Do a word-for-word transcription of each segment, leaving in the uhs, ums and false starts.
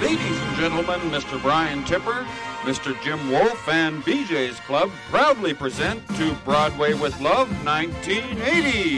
Ladies and gentlemen, Mister Brian Tipper, Mister Jim Wolfe, and B J's Club proudly present To Broadway with Love nineteen eighty.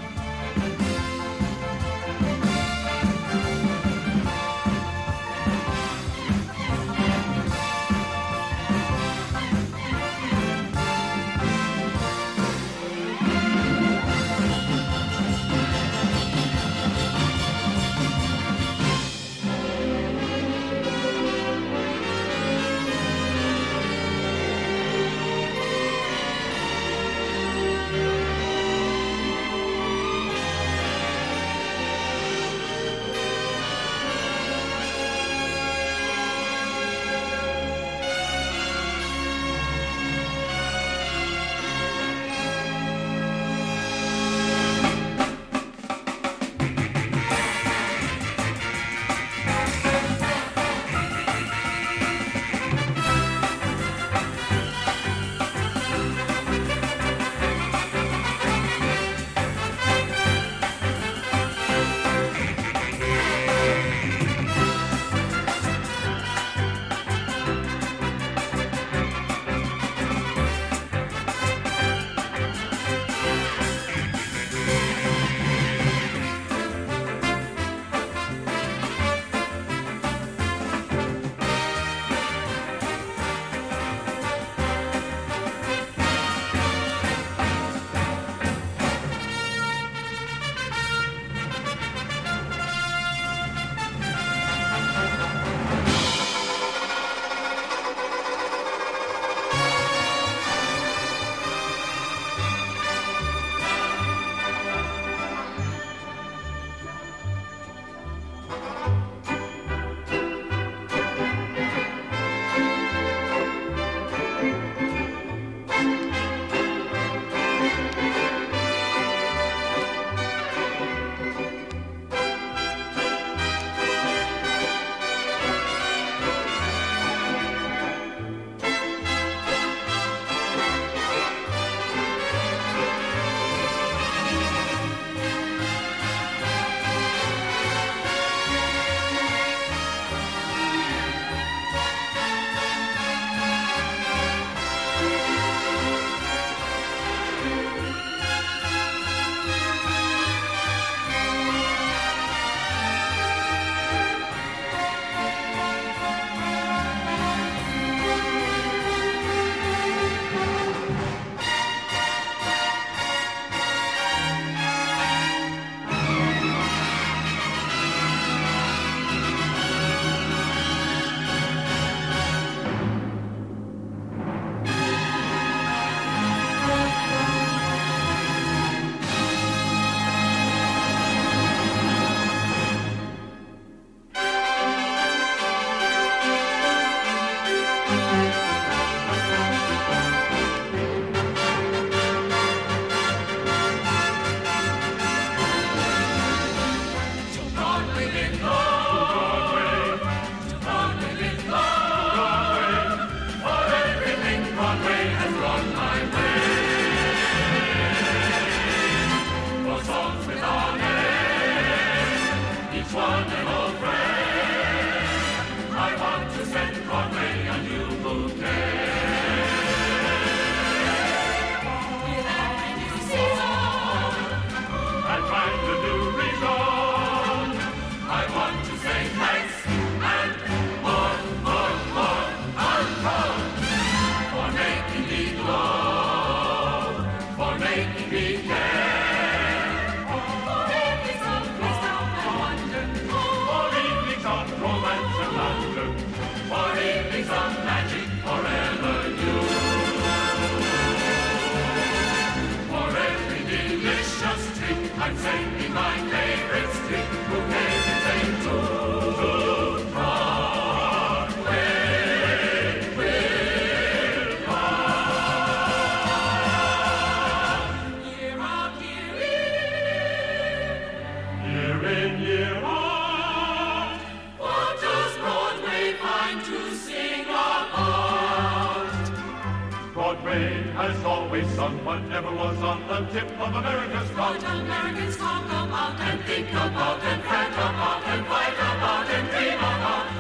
Has always sung whatever was on the tip of America's tongue. What Americans talk about and think about and fret about and fight about and dream about. That's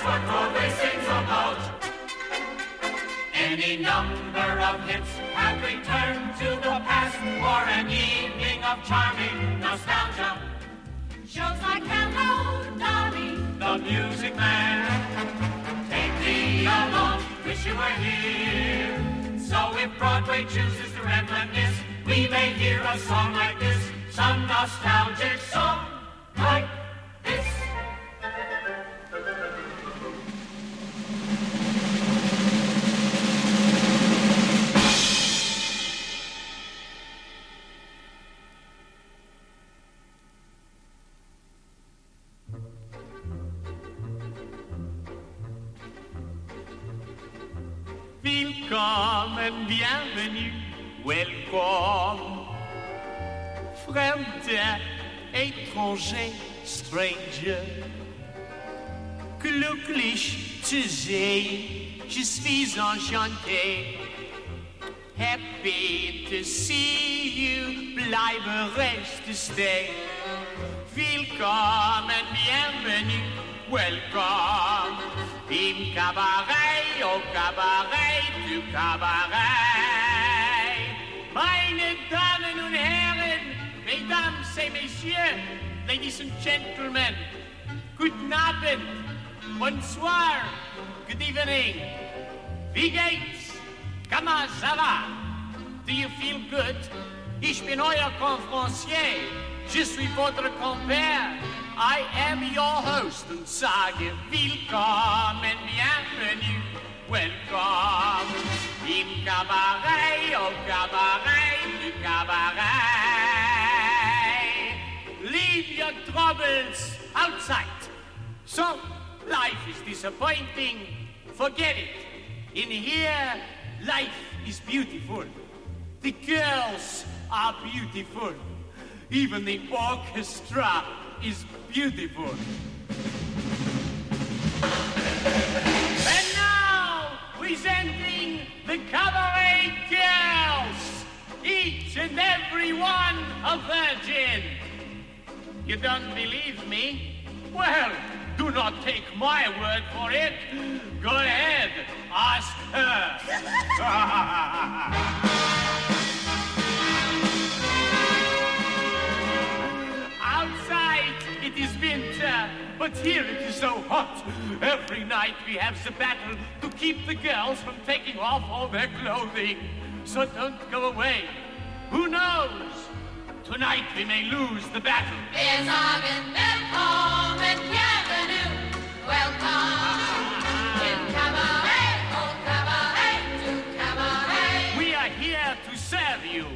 what Broadway sings about. Any number of hits have returned to the past for an evening of charming nostalgia. Shows like Hello, Dolly, The Music Man, Take Me Along, Wish You Were Here. So if Broadway chooses to reminisce, we may hear a song like this, some nostalgic song like this. Willkommen, bienvenue, welcome. Fremder, étranger, stranger. Glücklich zu sehen, je suis enchanté. Happy to see you, bleibe, reste, stay. Willkommen, bienvenue, welcome. Im Kabarett, au Kabarett, du Kabarett. Meine Damen und Herren, Mesdames et Messieurs, Ladies and Gentlemen, guten Abend, bonsoir, good evening. Wie geht's? Comment ça va? Do you feel good? Ich bin euer Conférencier. Je suis votre compère. I am your host and sage willkommen, bienvenue, welcome. Im Kabarett, au Kabarett, du Kabarett. Leave your troubles outside. So, life is disappointing. Forget it. In here, life is beautiful. The girls are beautiful. Even the orchestra is beautiful. And now, presenting the Cabaret Girls, each and every one a virgin. You don't believe me? Well, do not take my word for it. Go ahead, ask her. Outside, it is winter, but here it is so hot. Every night we have the battle to keep the girls from taking off all their clothing. So don't go away. Who knows? Tonight we may lose the battle. Wir sagen willkommen, bienvenue, welcome. In Cabaret, oh Cabaret, to Cabaret. We are here to serve you.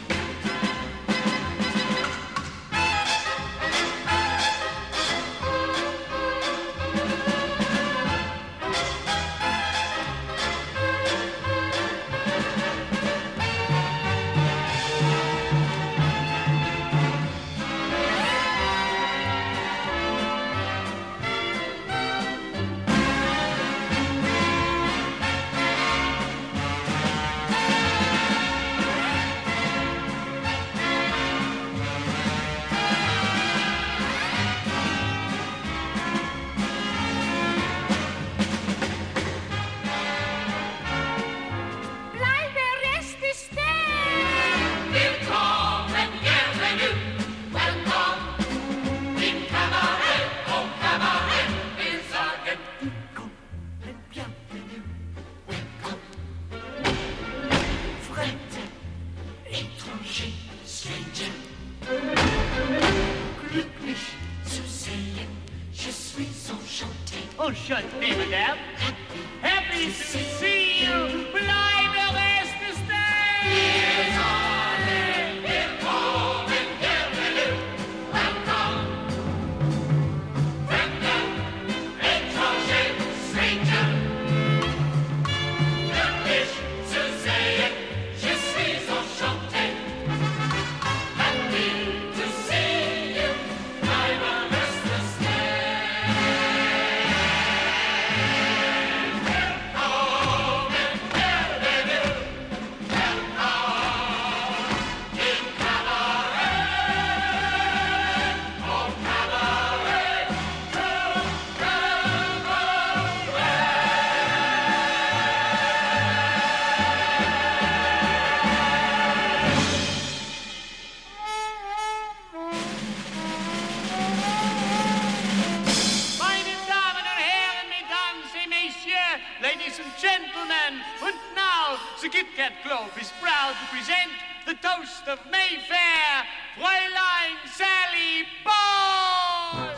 Enchanté, madame. Happy to see you. Bleibe, reste, stay. Willkommen, bienvenue, welcome. Fremder, étranger, stranger. Glücklich zu sehen, je suis enchanté. Happy to see you, bleibe, reste, stay. Welcome. ghost of Mayfair, Fräulein Sally Ball!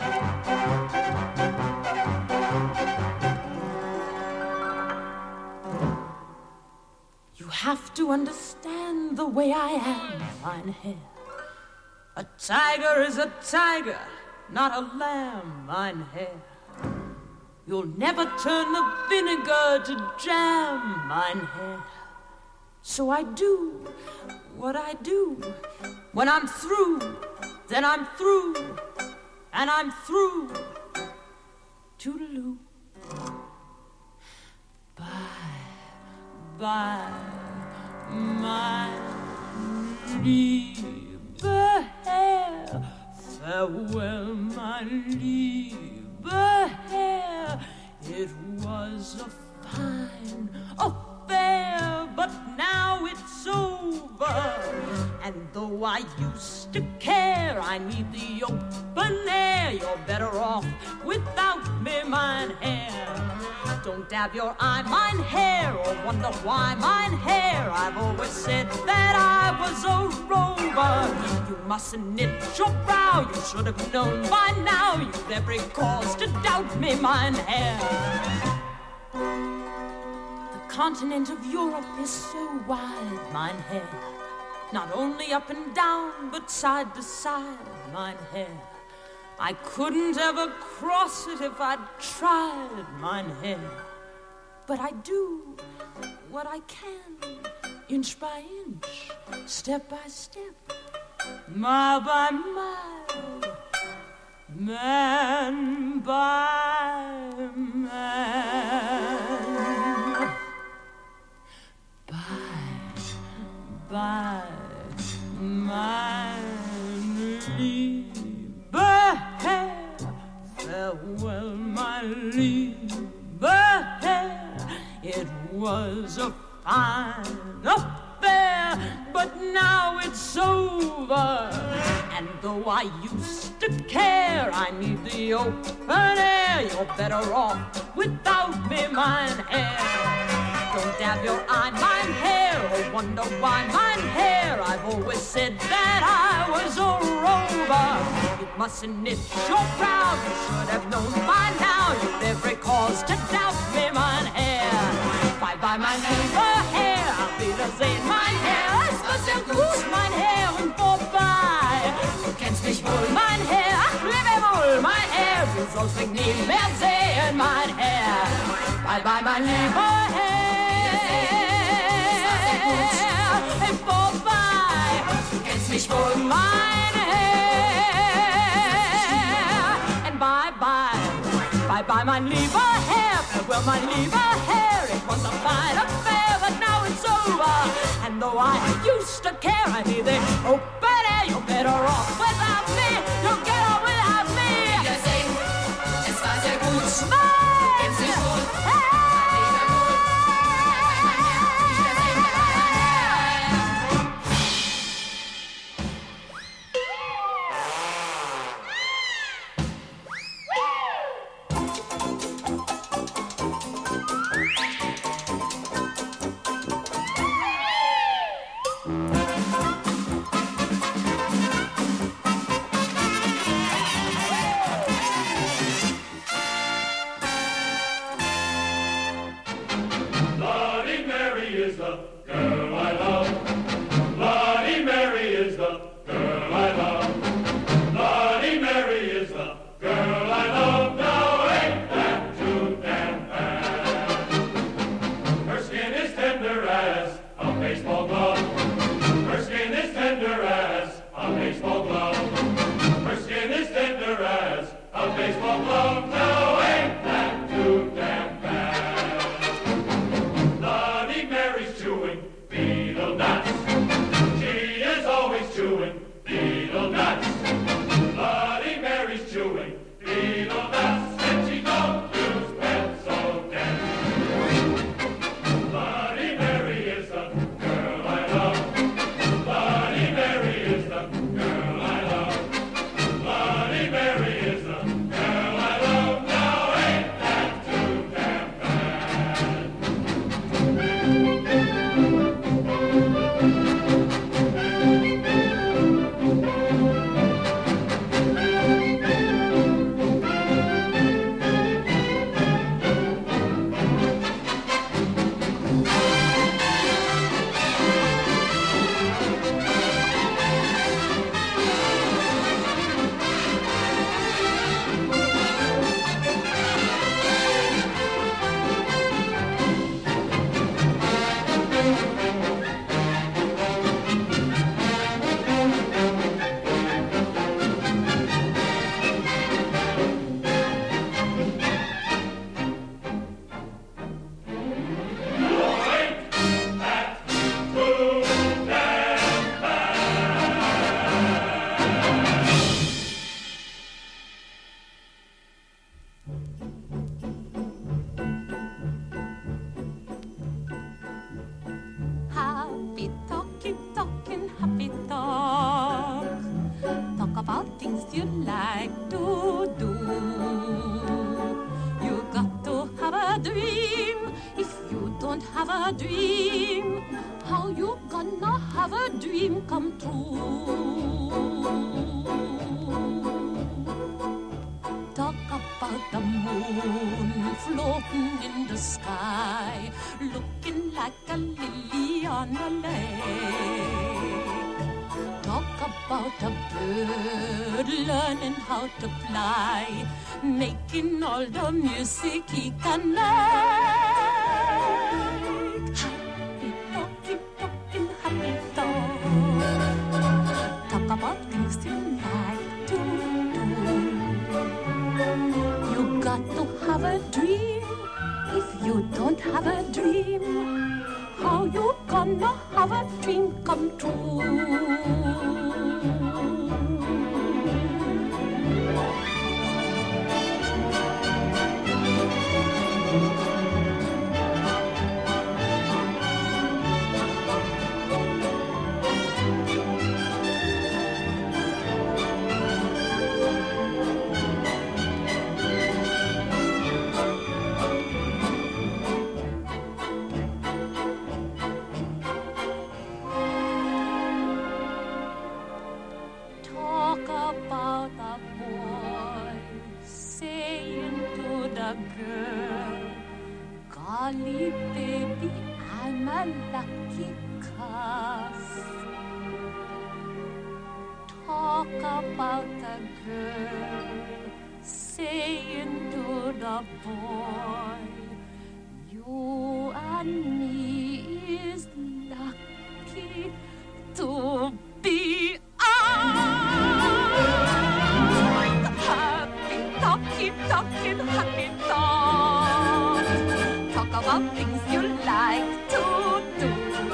You have to understand the way I am, mein Herr. A tiger is a tiger, not a lamb, mein Herr. You'll never turn the vinegar to jam, mein Herr. So I do what I do. When I'm through, then I'm through, and I'm through. Toodaloo. Bye, bye, my liebe Herr. Farewell, my liebe Herr. It was a fine affair, but now it's over. And though I used to care, I need the open air. You're better off without me, mein Herr. Don't dab your eye, mein Herr, or wonder why, mein Herr. I've always said that I was a rover. You mustn't knit your brow. You should have known by now. You've every cause to doubt me, mein Herr. The continent of Europe is so wide, mein Herr. Not only up and down, but side to side, mein Herr. I couldn't ever cross it if I'd tried, mein Herr. But I do what I can, inch by inch, step by step, mile by mile, man by man. Bye, bye, my liebe Herr. Farewell, my liebe Herr. It was a fine affair, but now it's over. And though I used to care, I need the open air. You're better off without me, mein Herr. Don't dab your eye, mein Herr, or wonder why, mein Herr. I've always said that I was a rover. You mustn't knit your brow. You should have known by now. You've every cause to doubt me, mein Herr. Bye bye, mein lieber Herr. Auf Wiedersehen, mein Herr. Es war sehr gut, mein Herr, und vorbei. Du kennst mich wohl, mein Herr. Ach, lebe wohl, mein Herr. Du sollst mich nie mehr sehen, mein Herr. Bye bye, mein lieber Herr. Vorbei. Du kennst mich wohl, mein Herr. And bye bye, bye bye, mein lieber Herr. Farewell, mein lieber Herr. It was a fine affair, but now it's over. And though I used to care, I need the open air. You're better off without me. You'll get on without me. Wiedersehen, es war sehr gut. Bye. Kennst mich wohl. a dream. How you gonna have a dream come true? Talk about the moon floating in the sky, looking like a lily on a lake. Talk about a bird learning how to fly, making all the music he can make. Happy talking, talking, happy talk. Talk about things you like to do. You got to have a dream. If you don't have a dream, how you gonna have a dream come true? Golly, baby, I'm a lucky cuss. Talk about the girl saying to the boy, you and me is lucky to be on. Happy talking, talking, happy talk. Talk about things you like to do.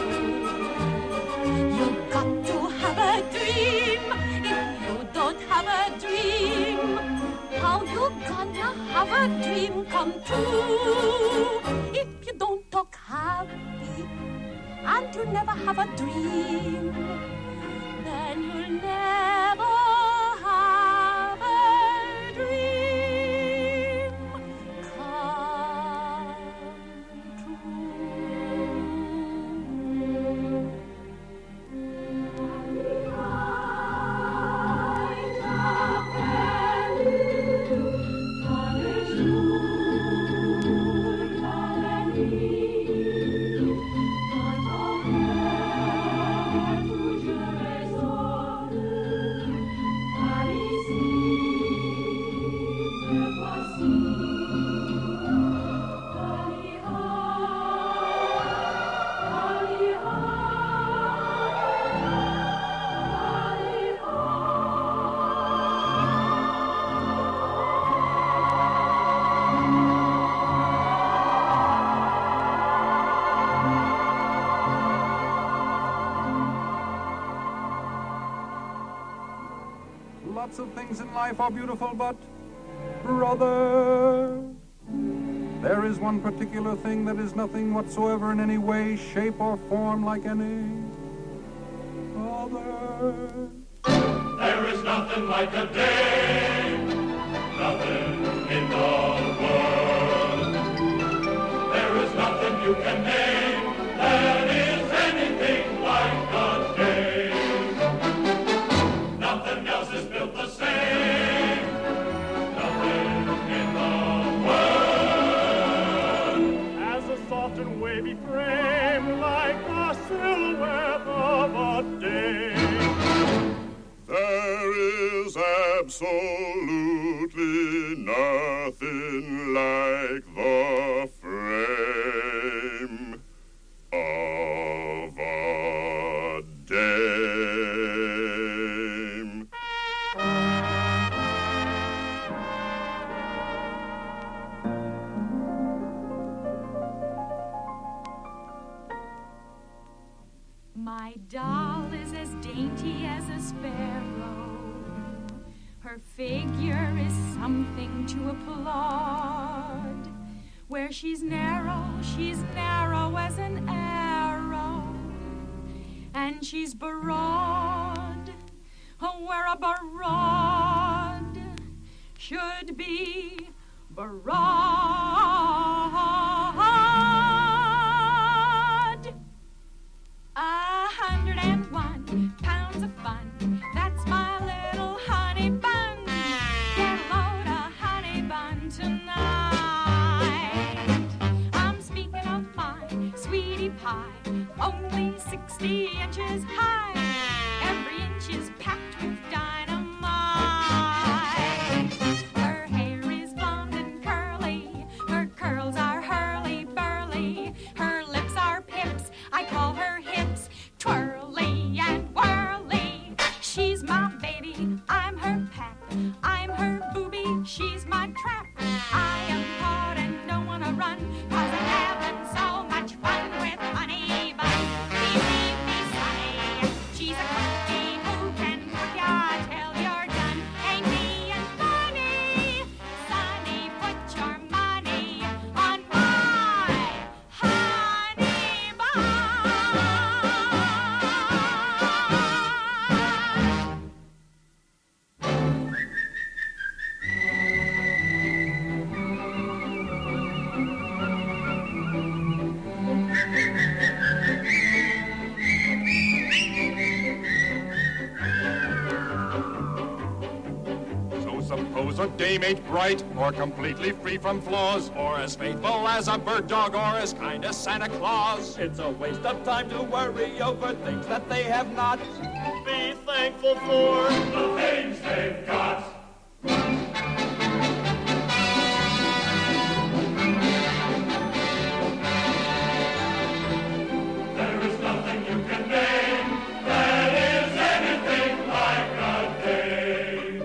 You got to have a dream. If you don't have a dream, how you gonna have a dream come true? If you don't talk happy and you never have a dream, then you'll never have a dream come Lots of things in life are beautiful, but, brother, there is one particular thing that is nothing whatsoever in any way, shape, or form like any other. There is nothing like a day, nothing in the world. There is nothing you can name that is anything like a day. Nothing else is built the same, nothing in the world. As a soft and wavy frame, like the silhouette of a day. There is absolutely nothing like the frame of a dame. My doll is as dainty as a sparrow. Her figure is something to applaud. Where she's narrow, she's narrow as an arrow. And she's broad, where a broad should be broad. sixty inches high. Every inch is packed with dynamite. Her hair is blonde and curly. Her curls are hurly-burly. Her lips are pips. I call her hips twirly and whirly. She's my baby. I'm her pet. I'm her booby. She's my trap. I am caught and don't want to run, 'cause I'm having so much fun with Honey Bun. Believe me, Sonny, she's a cookie who can cook ya till you're done. Ain't me and funny, Sonny, put your money on my Honey Bun. So suppose a dame ain't bright, or completely free from flaws, or as faithful as a bird dog, or as kind as Santa Claus. It's a waste of time to worry over things that they have not. Be thankful for The things they've got. There is nothing you can name that is anything like a dame.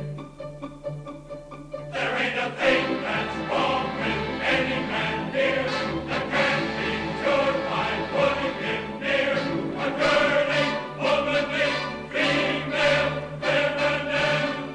There ain't a thing that's wrong with any man here that can't be cured by putting him near a girly, womanly, female, feminine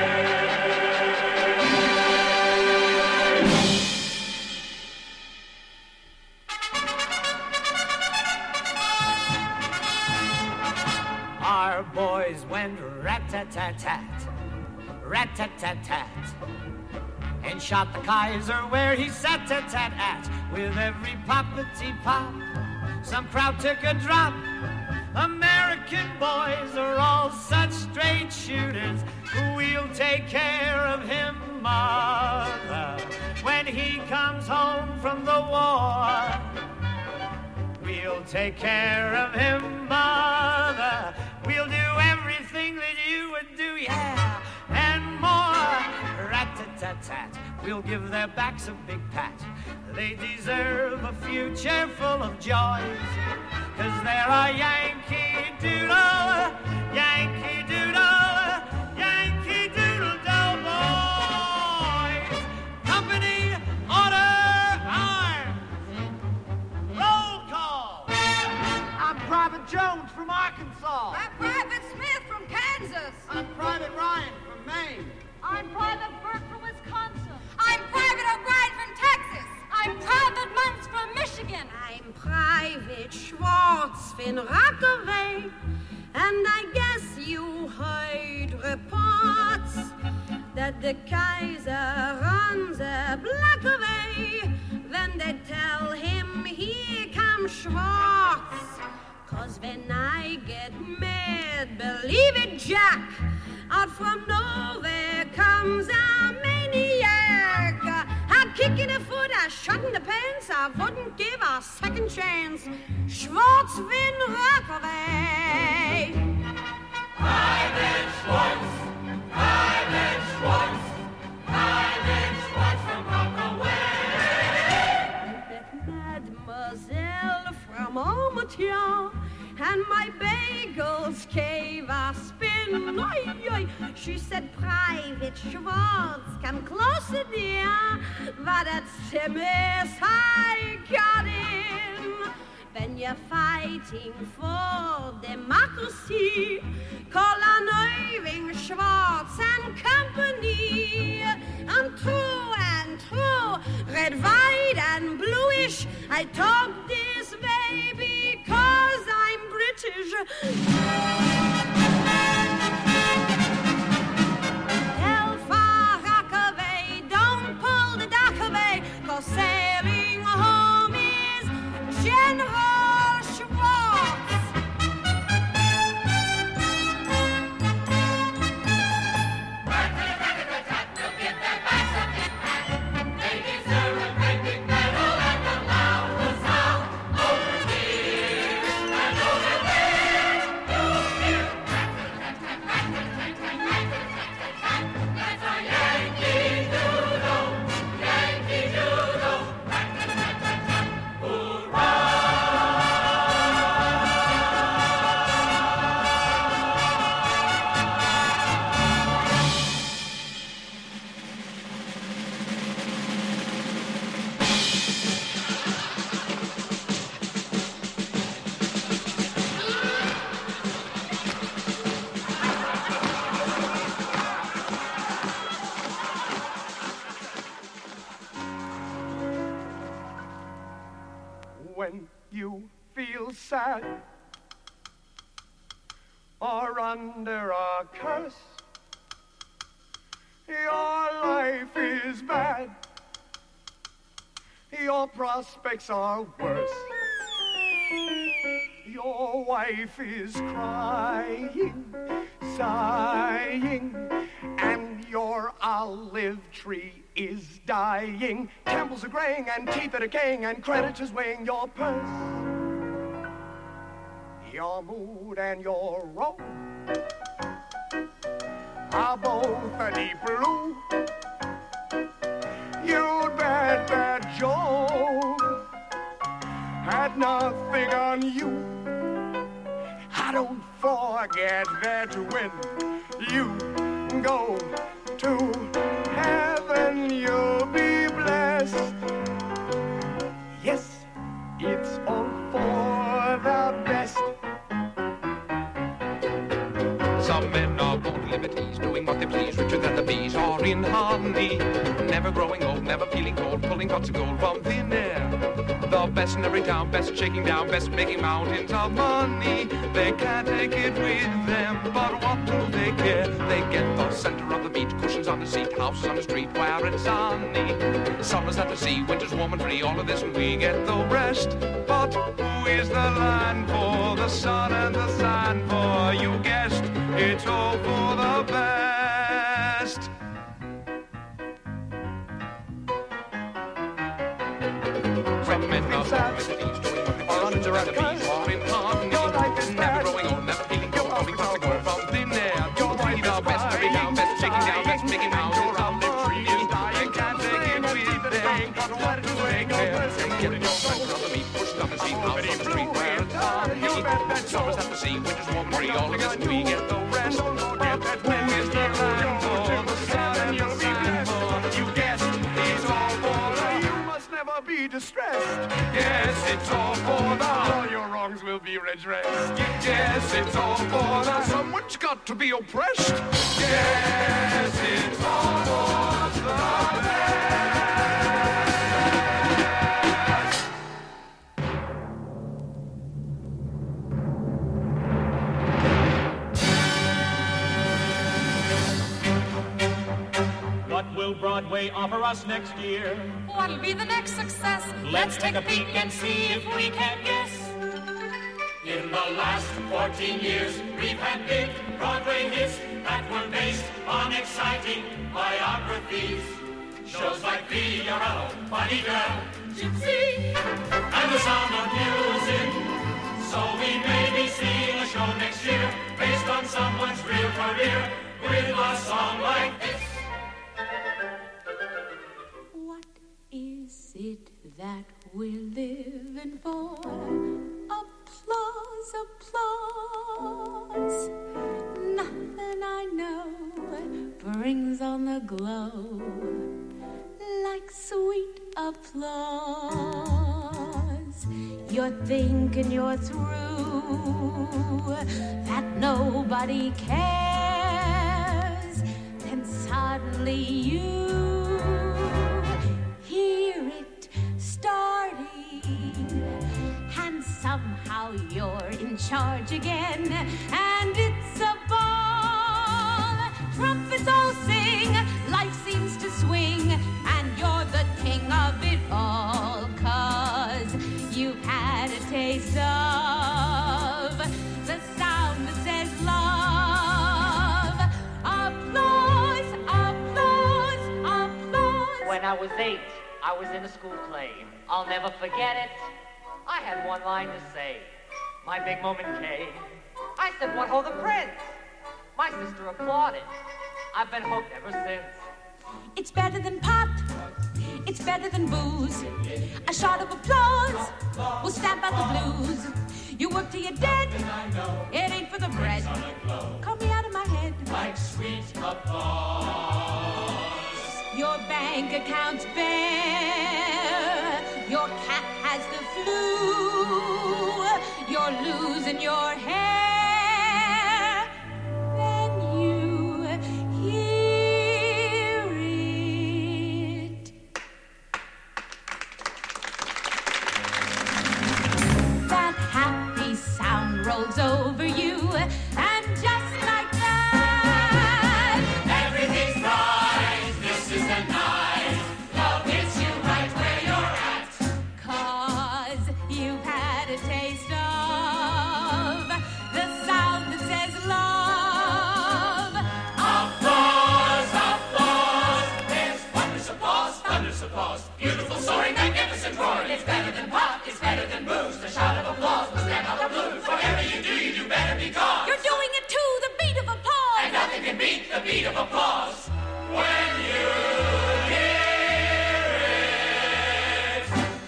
Our boys went rat-tat-tat-tat, rat-tat-tat-tat, and shot the Kaiser where he sat-tat-tat at. With every poppity-pop, some crowd took a drop. American boys are all such straight shooters. We'll take care of him, mother, when he comes home from the war. We'll take care of him, mother. We'll do everything that you would do, yeah, and more. Rat-tat-tat-tat. We'll give their backs a big pat. They deserve a future full of joys, 'cause they're a Yankee Doodle, Yankee Doodle, Yankee Doodle boys. Company, order, arms. Roll call. I'm Private Jones from Arkansas. I'm Private Smith from Kansas. I'm Private Ryan from Maine. I'm Private Burke from Wisconsin. I'm Private O'Brien from Texas. I'm Private Muntz from Michigan. I'm Private Schwartz in Rockaway, and I guess you heard reports that the Kaiser runs a block away. Then they tell him, here comes Schwartz. 'Cause when I get mad, believe it, Jack, out from nowhere comes a maniac. I'd kick in the foot, I shot in the pants, I wouldn't give a second chance. Schwartz win Rockaway. Private Schwartz, Private Schwartz, Private Schwartz from Rockaway. That mademoiselle from Armatian and my bagels gave a spin. Oy, oy. She said, Private Schwartz, come closer, dear. But that's the mess I got in. When you're fighting for democracy, call on Irving, Schwartz and company. I'm true and true, red, white and bluish. I talk this way because I'm British. Tell Far Rockaway, don't pull the dock away, 'cause sailing home is General Schwartz. Over here and over sad or under a curse. Your life is bad. Your prospects are worse. Your wife is crying, sighing, and your olive tree is dying. Temples are graying and teeth are decaying and creditors weighing your purse. Your mood and your road are both a deep blue. You'd bet that Joe had nothing on you. I don't forget that when you go to heaven, you'll be blessed. Yes, it's all for the best. Some men are born to liberties, doing what they please, richer than the bees, are in harmony, never growing old, never feeling cold, pulling pots of gold from thin air. The best in every town, best shaking down, best making mountains of money. They can't take it with them, but what do they care? They get the center of the beach, cushions on the seat, houses on the street where it's sunny. Summers at the sea, winters warm and free, all of this and we get the rest. But who is the land for, the sun and the sand for? You guessed, it's all for the best. Some men are born with these, doing what they please, richer than the bees, are in harmony, never growing old, never feeling cold, pulling pots of gold from thin air. You're really the best, every down, best shaking down, best making mountains of liberty. They can't take it with them, but what do they care? They get in your center of the meat, pushed on the seat, out on the street where it's sunny. Summers at the sea, winters warm and free, all of this and we get the rest. But who is the land for, the sun and the sea for? You guessed, it's all for the... You must never be distressed. Yes, it's all for the... All your wrongs will be redressed. Yes, it's all for the... Someone's got to be oppressed. Yes, it's all for the best. What will Broadway offer us next year? What'll be the next success? Let's take a peek and see if we can guess. In the last fourteen years, we've had big Broadway hits that were based on exciting biographies. Shows like Figaro, Funny Girl, Gypsy, and The Sound of Music. So we may be seeing a show next year based on someone's real career with a song like this. What is it that we're living for? Applause, applause. Nothing I know brings on the glow like sweet applause. You're thinking you're through, that nobody cares, then suddenly you hear it starting, and somehow you're in charge again, and it's a ball. Trumpets all sing, life seems to swing, and you're the king of it all, 'cause you've had a taste of the sound that says love. Applause, applause, applause. When I was eight, I was in a school play. I'll never forget it. I had one line to say. My big moment came. I said, "What ho, the prince?" My sister applauded. I've been hooked ever since. It's better than pot. It's better than booze. A shot of applause will stamp out the blues. You work till you're dead. It ain't for the bread. Call me out of my head. Like sweet applause. Your bank account's bare. Your cat has the flu. You're losing your hair. Then you hear it. That happy beat of applause when you hear it.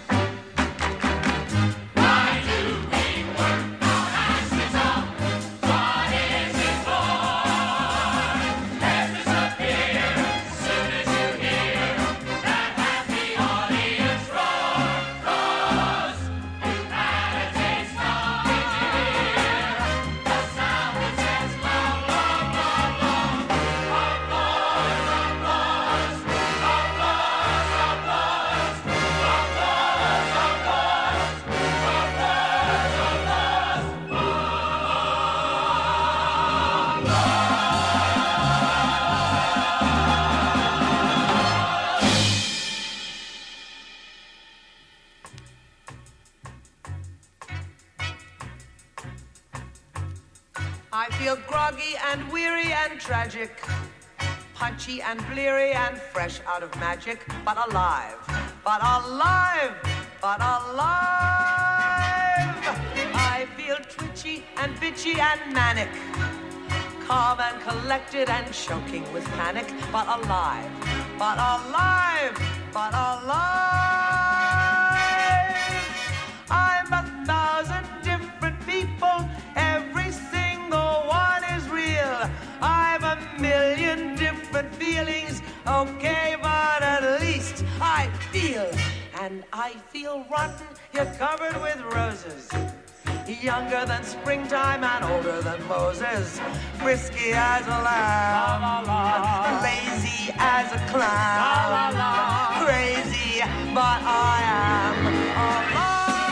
Why do we work our asses off? What is it for? Let's disappear soon as you hear that happy audience roar. 'Cause you've had a taste of engineer, the sound that says long, long, long, long. Applause, applause, applause, applause, applause, applause, applause, I feel groggy and weary and tragic, punchy and bleary and fresh out of magic, but alive, but alive, but alive. I feel twitchy and bitchy and manic, calm and collected and choking with panic, but alive, but alive, but alive. I'm a thousand different people, every single one is real. I've a million different feelings, okay, but at least I feel. And I feel rotten, you're covered with roses, younger than springtime and older than Moses, frisky as a lamb, lazy as a clown, crazy, but I am alive.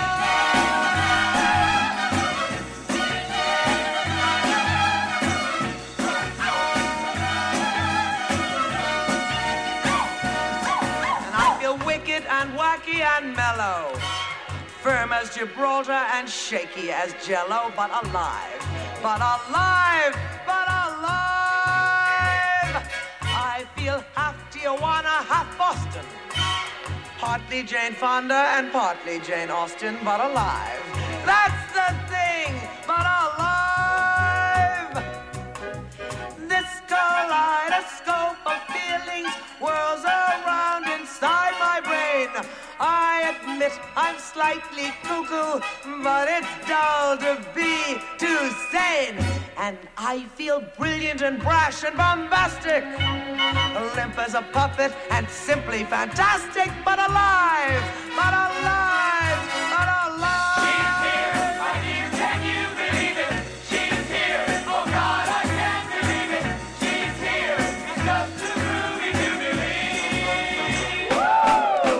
And I feel wicked and wacky and mellow, firm as Gibraltar and shaky as Jello, but alive, but alive, but alive. I feel half Tijuana, half Boston, partly Jane Fonda and partly Jane Austen, but alive. That's the thing, but alive. This kaleidoscope of feelings whirls around inside my brain. I admit I'm slightly cuckoo, but it's dull to be too sane. And I feel brilliant and brash and bombastic, limp as a puppet and simply fantastic, but alive, but alive, but alive. She's here, my dear, can you believe it? She's here, oh God, I can't believe it. She's here, it's just too groovy to believe. Woo!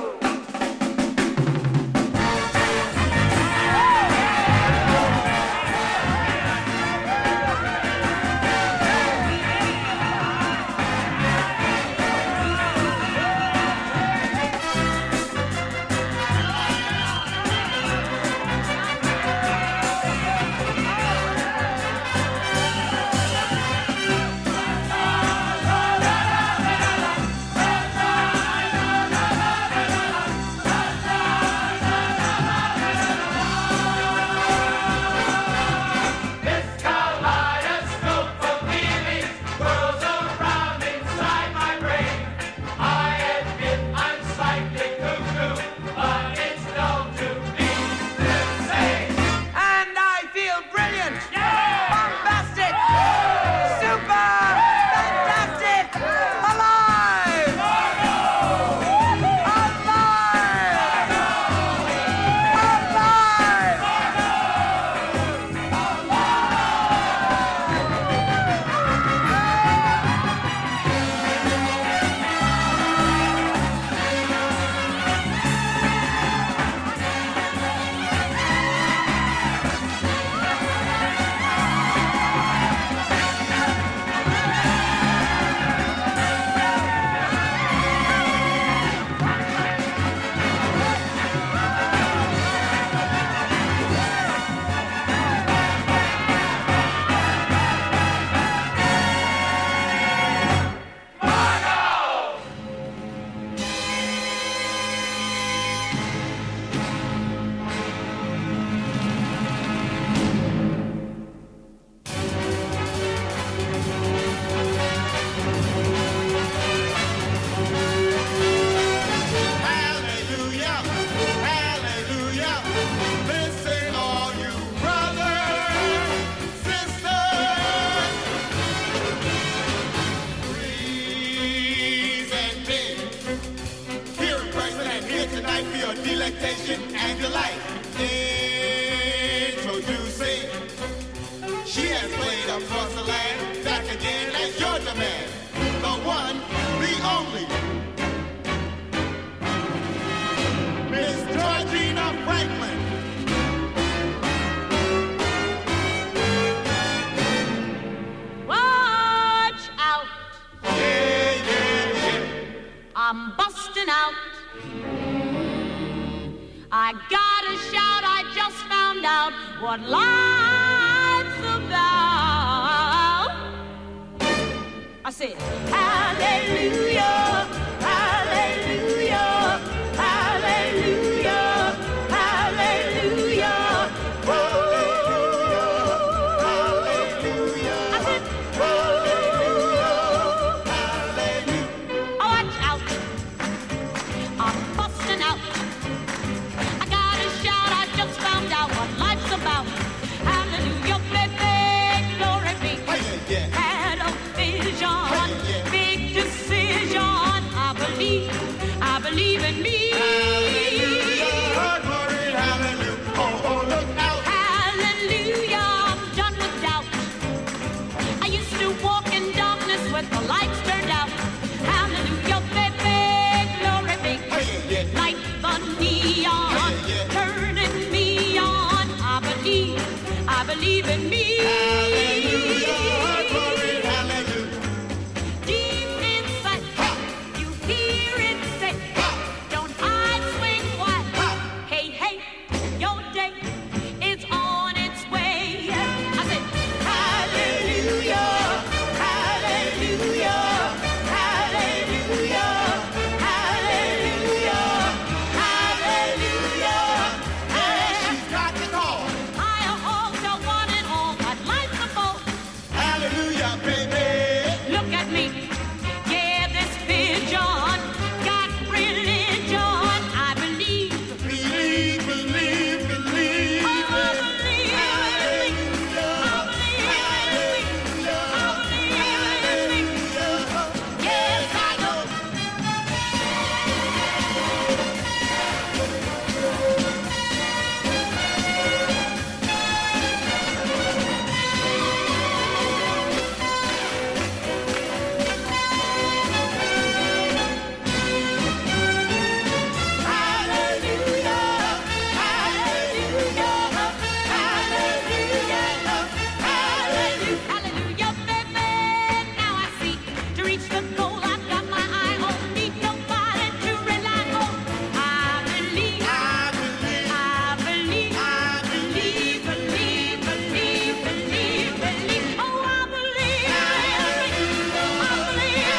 what life's about. I said, hallelujah, hallelujah, hallelujah, hallelujah. Ooh, hallelujah. I said, hallelujah, hallelujah. Oh, watch out, I'm busting out. I gotta shout, I just found out what life's about. Hallelujah, baby, glory be. Had a vision, big decision. I believe, I believe in me. Hallelujah, glory, hallelujah. Oh, oh, look out. Hallelujah, I'm done with doubt. I used to walk in darkness with the lights turned out. Hallelujah, baby, glory be. Light the neon, turning me on. I believe, I believe in me. Hallelujah, glory, hallelujah. Deep inside, you hear it say, don't hide, swing wide. Hey, hey, your day is on its way. I said, hallelujah, hallelujah, hallelujah, hallelujah, hallelujah. She's got it all. Higher all, the one and all, but life's a boat. Hallelujah, baby. Look at me. Yeah, this vision got religion. I believe. Believe, believe, believe. Oh, I believe. Hallelujah. I believe. Hallelujah. I believe. Yes, I know. Hallelujah, baby. Now I see. To reach the goal, I've got my eye on. Need nobody to rely on. I believe. I believe. I believe. I believe. Believe. Believe. Believe. Believe. Oh, I believe. I believe. I believe.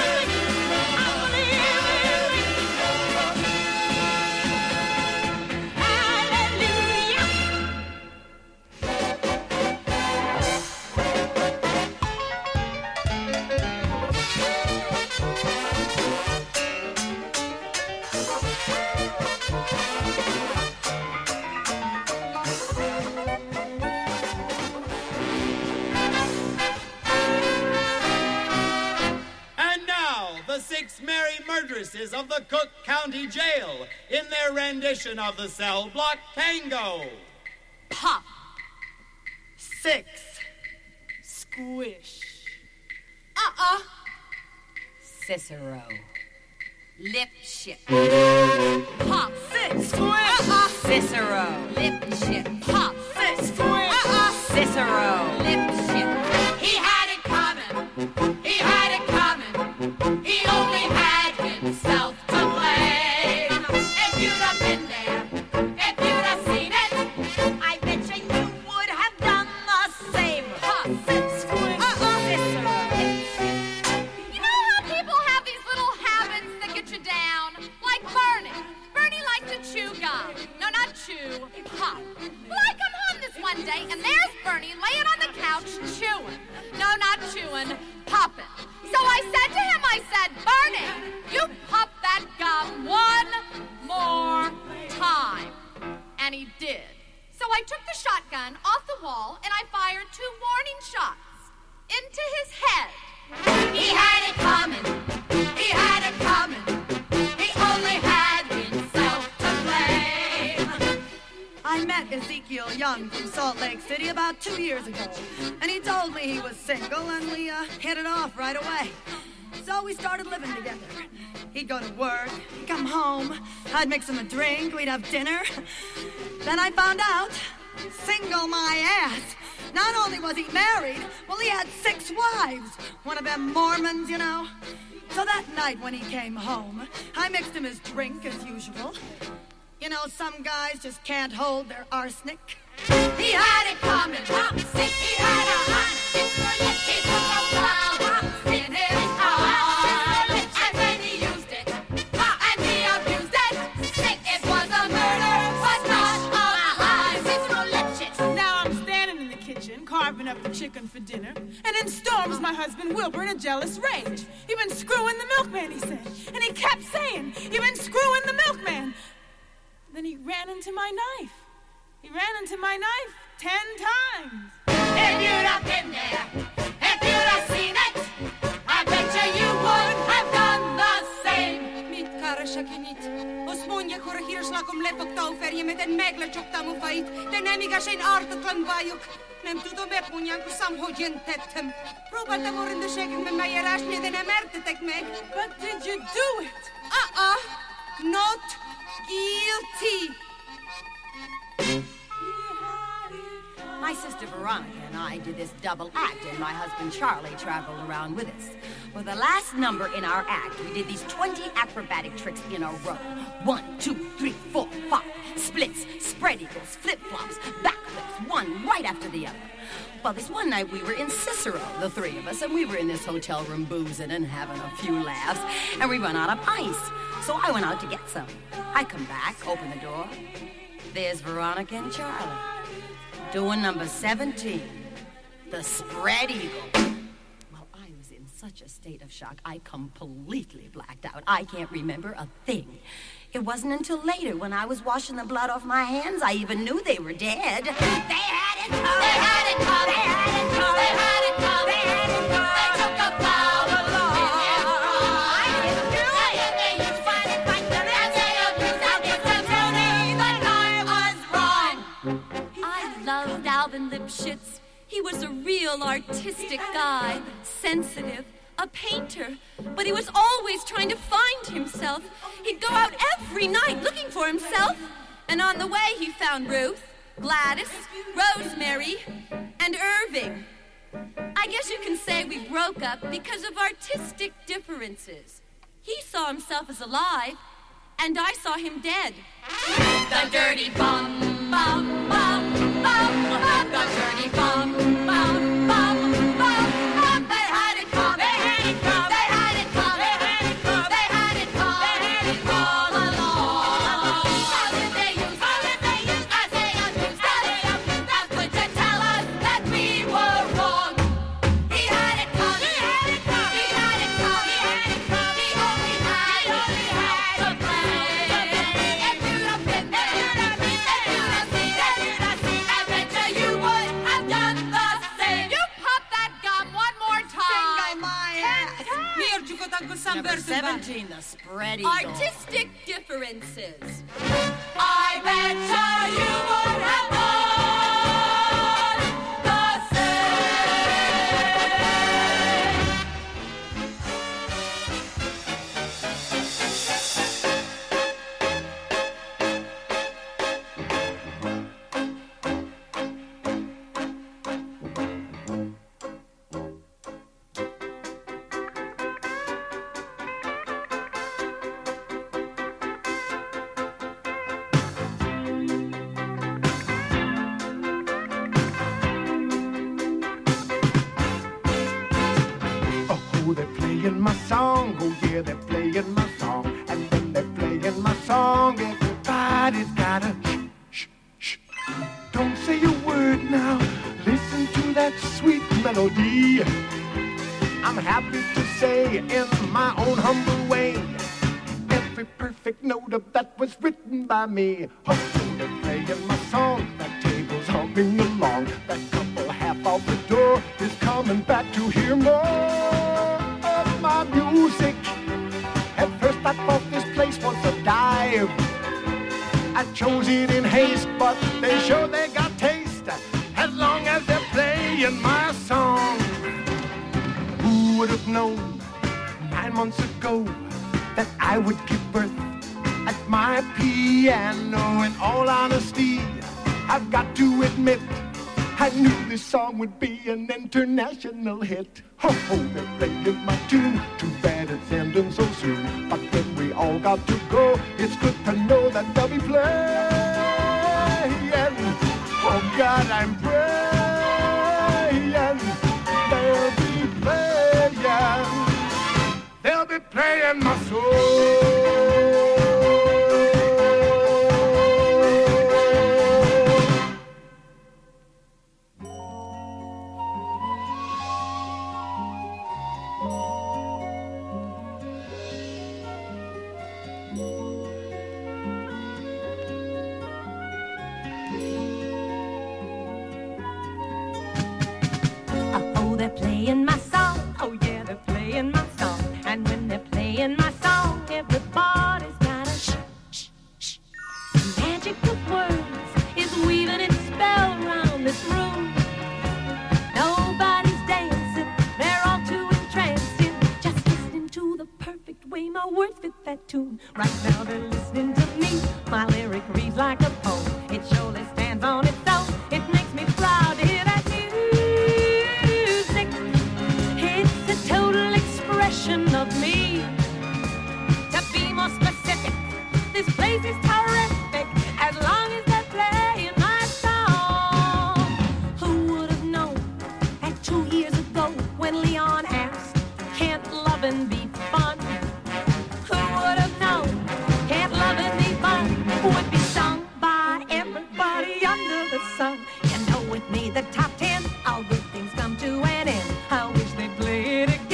And now, the six merry murderesses of the Cook County Jail in their rendition of the Cell Block Tango. Pop. Six. Squish. Uh-uh. Cicero. Lip ship. Pop. Six. Squish. Uh-uh. Cicero. Lip ship. Pop. Six. Squish. Uh-uh. Cicero. Lip ship. He had it coming. He had it coming. He only had himself to blame. If you'd have been there, if you'd have seen it, I bet you you would have done the same. Pop. Six. Squish. Uh-uh. Cicero. Lip ship. you know how people have these little habits that get you down? Like Bernie. Bernie liked to chew gum. No, not chew. Pop. Well, I come home this one day, and there's Bernie laying on the couch chewing. No, not chewing. Popping. So I said to him, I said, Bernie, you pop that gum one more time. And he did. So I took the shotgun off the wall, and I fired two warning shots into his head. He had it coming. He had it coming. He only had himself to blame. I met Ezekiel Young from Salt Lake City about two years ago, and he told me he was single, and we uh, hit it off right away. So we started living together. He'd go to work, he'd come home, I'd mix him a drink, we'd have dinner. Then I found out, single my ass, not only was he married, well, he had six wives. One of them Mormons, you know. So that night when he came home, I mixed him his drink as usual. You know, some guys just can't hold their arsenic. He had it coming, hop, sick, he had a hot, sick, he took a wild hop, in his heart, and when he used it, and he abused it, sick, it was a murder, was not a lie. Now I'm standing in the kitchen, carving up the chicken for dinner, and in storms my husband Wilbur in a jealous rage. You've been screwing the milkman, he said, and he kept saying, you've been screwing the milkman. Then he ran into my knife. He ran into my knife ten times. If you'd have been there, if you'd have seen it, I bet you you would have done the same. Mit kara shakinit. Osmonia kora hier slakom lepok tauferje met een megler chok tamu fait. De nemiga zijn aarde kan bayuk. Nem tu do mek munyan ku sam hodjen tettem. Proba ta mor in de shaking met my erasne den emerte tek meg. But did you do it? Uh-uh. Not guilty. My sister Veronica and I did this double act, and my husband Charlie traveled around with us. For the last number in our act, we did these twenty acrobatic tricks in a row. One, two, three, four, five. Splits, spread eagles, flip-flops, backflips, one right after the other. Well, this one night we were in Cicero, the three of us, and we were in this hotel room boozing and having a few laughs, and we run out of ice. So I went out to get some. I come back, open the door. There's Veronica and Charlie doing number seventeen, the spread eagle. Well, I was in such a state of shock, I completely blacked out. I can't remember a thing. It wasn't until later, when I was washing the blood off my hands, I even knew they were dead. They had it coming. They had it coming. They had it coming. They had it coming. They had it coming. They took a plow along. I didn't do it. They used fight and fight the rest. They abused that testimony. The guy was wrong. I loved Alvin Lipschitz. He was a real artistic guy, sensitive, a painter, but he was always trying to find himself. He'd go out every night looking for himself, and on the way he found Ruth, Gladys, Rosemary, and Irving. I guess you can say we broke up because of artistic differences. He saw himself as alive, and I saw him dead. The dirty bum, bum, bum, bum, bum, the dirty bum, bum, bum, bum, bum. They had it coming. They had it coming. They had it coming. They had it coming all along. How did they use? How did they use? I say abuse. How they abuse? How could you tell us that we were wrong? He had it coming. He had it coming. He had it coming. He had it coming. He only had. He only had to play. If you'd have been there, if you'd have been there, if you'd have seen, if you'd have seen, I bet you you would have done the same. You pop that gum one more time. Number seventeen, the spread eagle. Artistic differences. I bet you you would have done the Oh, they're playing my song. Oh, yeah, they're playing my song. And when they're playing my song, everybody's gotta shh, shh, shh. Don't say a word now. Listen to that sweet melody. I'm happy to say, in my own humble way, every perfect note of that was written by me. Oh, they're playing my song. That table's humming along. That couple half out the door is coming back to hear more of my music. At first I thought this place was a dive. I chose it in haste, but they sure they got taste. As long as they're playing my song. Who would have known nine months ago that I would give birth at my piano? In all honesty, I've got to admit, I knew this song would be an international hit. Ho, ho, they're playing my tune. Too bad it's ending so soon. But then we all got got to go. It's good to know that they'll be playing. Oh God, I'm praying they'll be playing. They'll be playing my soul. Playing my song, oh yeah, they're playing my song. And when they're playing my song, everybody's got a shh, shh, shh. The magic of words is weaving its spell around this room. Nobody's dancing, they're all too entrancing, just listening to the perfect way my words fit that tune. Right now they're listening to me, my lyric reads like a poem. It surely stands on its own, it makes me proud to hear that music. Total expression of me. To be more specific, this place is terrific as long as they're playing my song. Who would have known that two years ago when Leon asked, can't lovin' be fun? Who would have known can't lovin' be fun would be sung by everybody under the sun? You know it made the top ten, all good things come to an end. I wish they played again.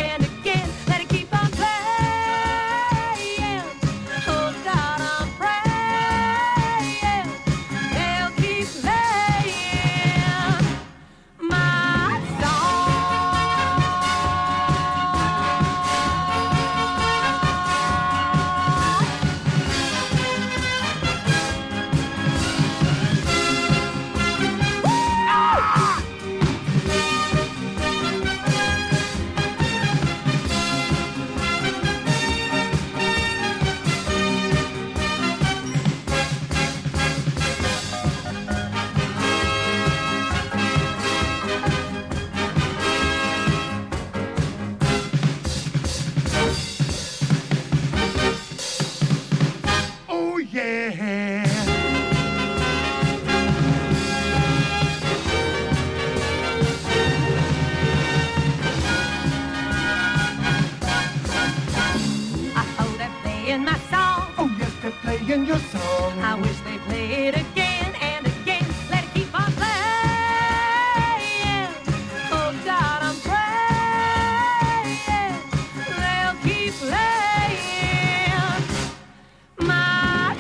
Playing your song. I wish they played again and again. Let it keep on playing. Oh God, I'm praying they'll keep playing my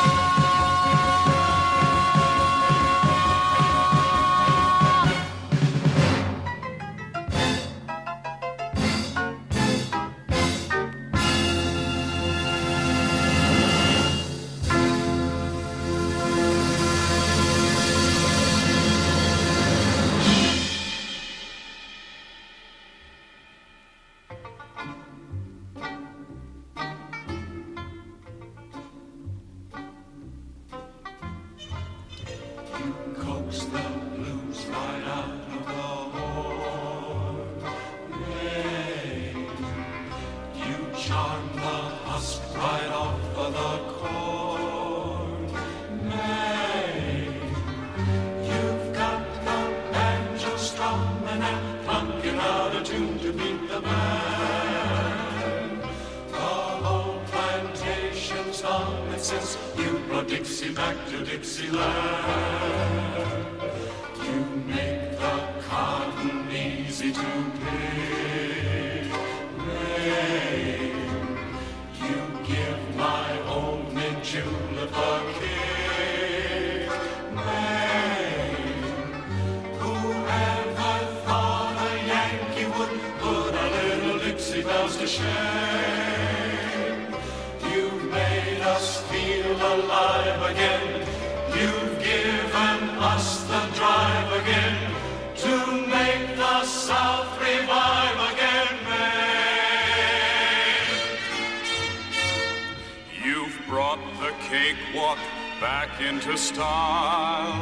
Dixie back to Dixieland. You make the cotton easy to pick. Rain, you give my only julep a kick. Rain, whoever thought a Yankee would put our little Dixie bells to shame? You've made us feel alive again. You've given us the drive again to make the South revive again, man. You've brought the cakewalk back into style.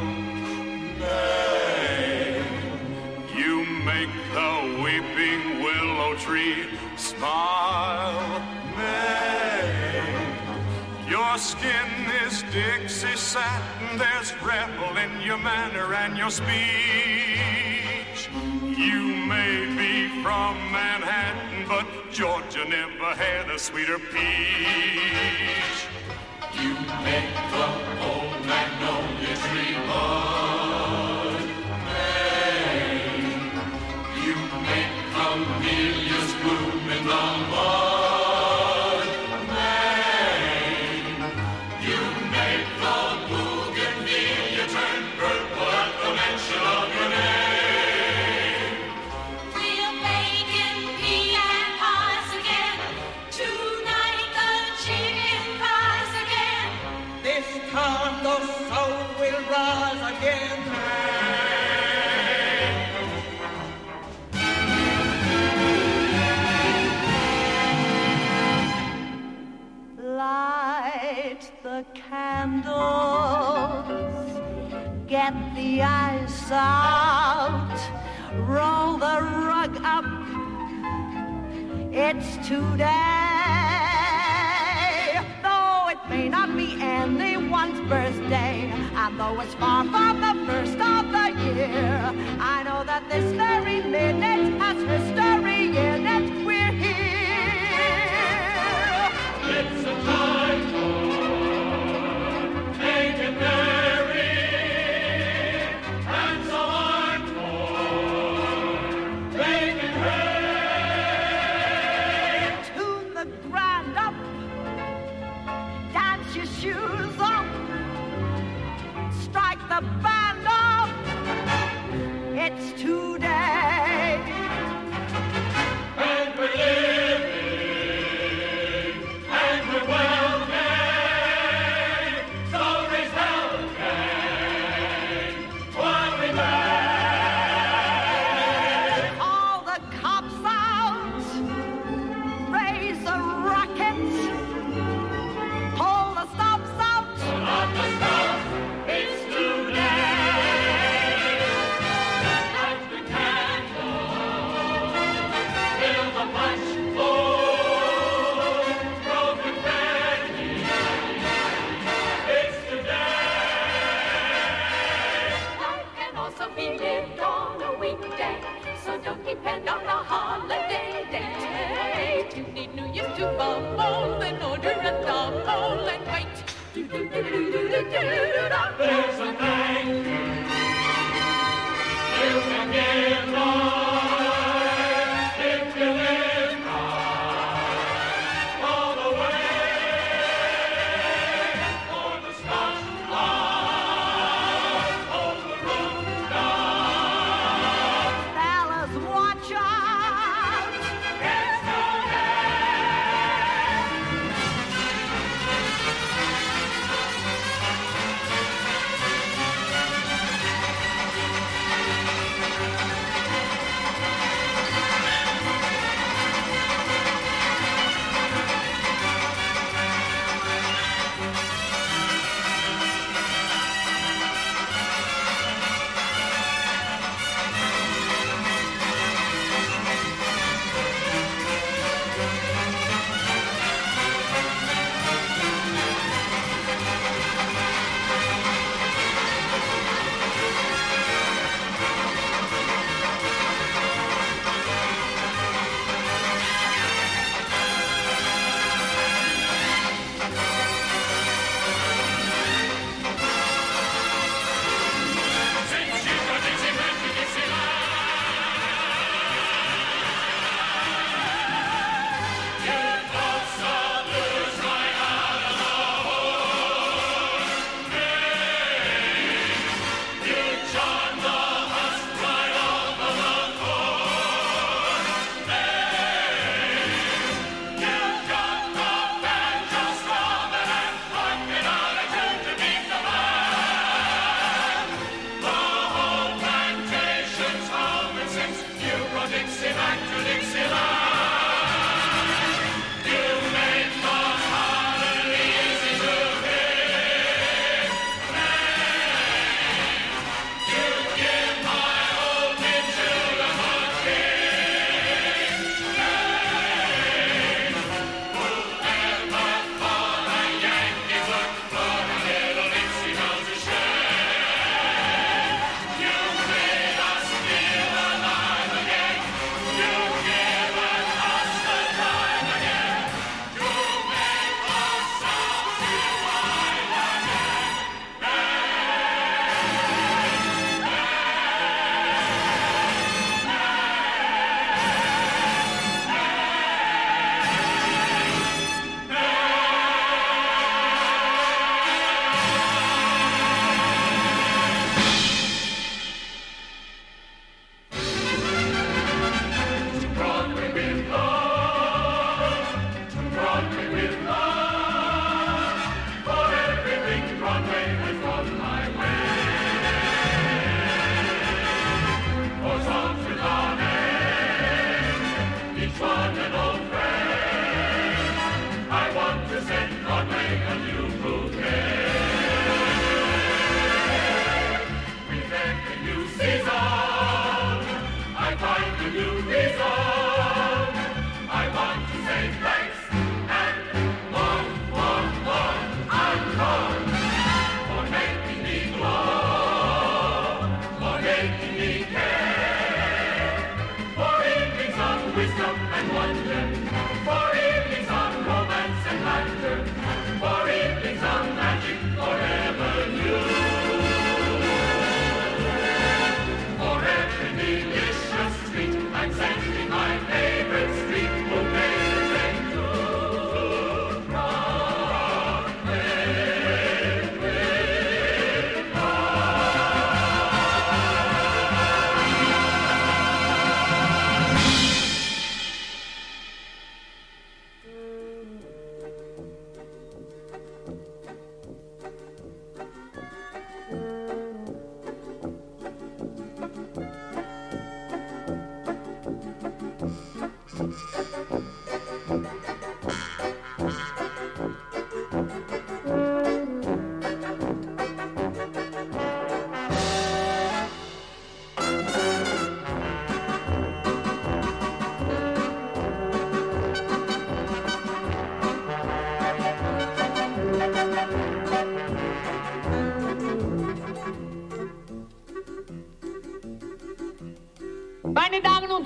May you make the weeping willow tree smile. May your skin is Dixie satin. There's rebel in your manner and your speech. You may be from Manhattan, but Georgia never had a sweeter peach. You make the old magnolia tree bud, Maine. You make camellias bloom in the mud, Maine. You make the bougainvillea turn purple at the mention of your name. We'll bake in pecan pies again. Tonight the chicken fries again. This time the soul will rise again. Light the candles, get the ice out, roll the rug up. It's today, though it may not be anyone's birthday, and though it's far from the first of the year, I know that this very minute has history in it. We're here. It's a time for making merry, and so on for making hay. Tune the grand up, dance your shoes off, strike the band up. It's today. And we're living, and we're well made. So raise hell, gang, while we may. All the cops out, raise the rockets, pull the stops out. On the stop, it's today. Light the candle, fill the punch bowl, throw confetti. It's today. Life can also be lived on a weekday, so don't depend on a holiday day. You need New Year's to bubble, then order a double and wait. There's a thank you you can give life if you live right all the way. For the Scotch love on the rooftop. Fellas, watch out. It's today.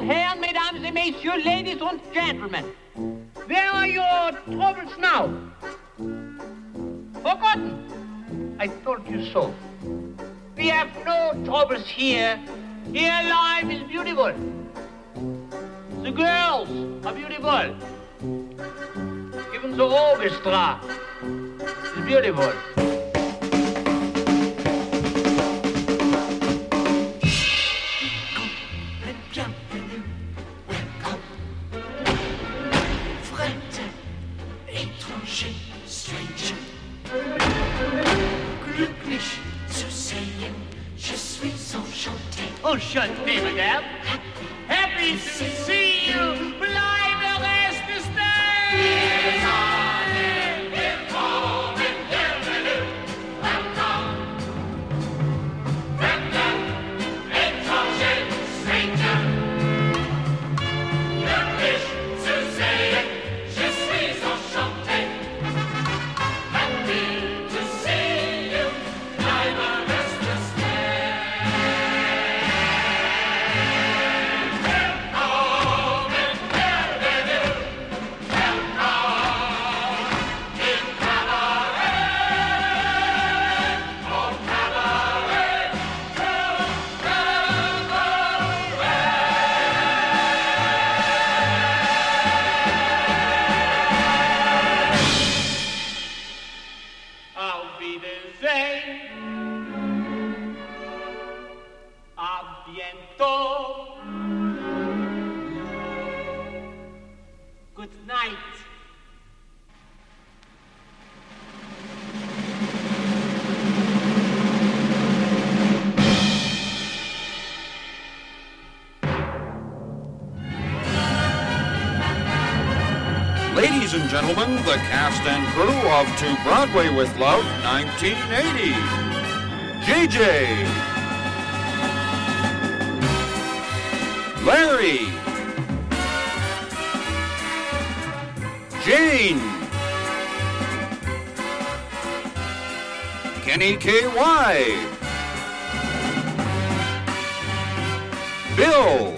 Herren, Mesdames et Messieurs, ladies and gentlemen, where are your troubles now? Forgotten? I told you so. We have no troubles here. Here life is beautiful. The girls are beautiful. Even the orchestra is beautiful. Enchanté, madame. Happy to see you. Bleibe le reste des days. Willkommen, bienvenue. Welcome. Welcome. Étranger, stranger. Glücklich zu sehen. Je suis enchanté. Happy to see you. Bleibe le reste des days. Good night. Ladies and gentlemen, the cast and crew of To Broadway with Love nineteen eighty. J J. Larry. Jane. Kenny K Y. Bill.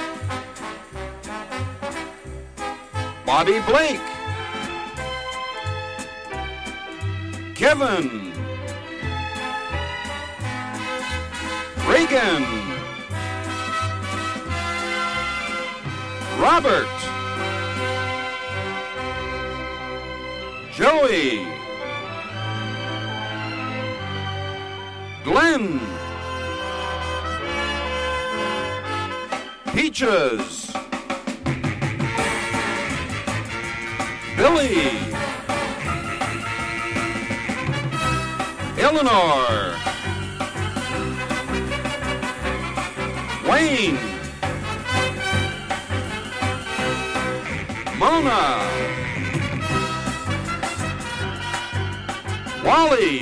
Bobby Blake. Kevin. Reagan. Robert. Joey. Glenn. Peaches. Billy. Eleanor. Wayne. Mona. Wally.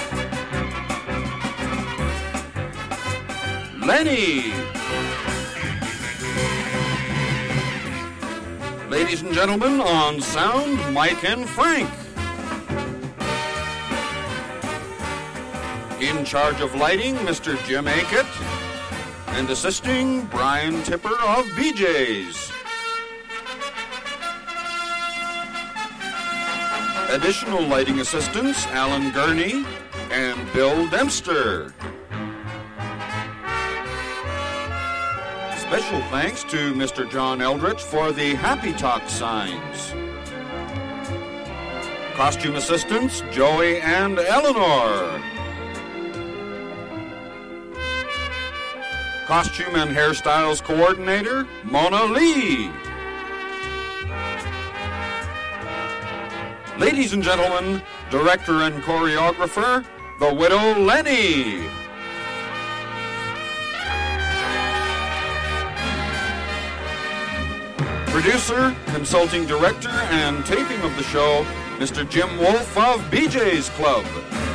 Lenny. Ladies and gentlemen, on sound, Mike and Frank. In charge of lighting, Mister Jim Aikett. And assisting, Brian Tipper of B J's. Additional lighting assistants, Alan Gurney and Bill Dempster. Special thanks to Mister John Eldritch for the Happy Talk signs. Costume assistants, Joey and Eleanor. Costume and hairstyles coordinator, Mona Lee. Ladies and gentlemen, director and choreographer, the widow Lenny. Producer, consulting director, and taping of the show, Mister Jim Wolf of B J's Club.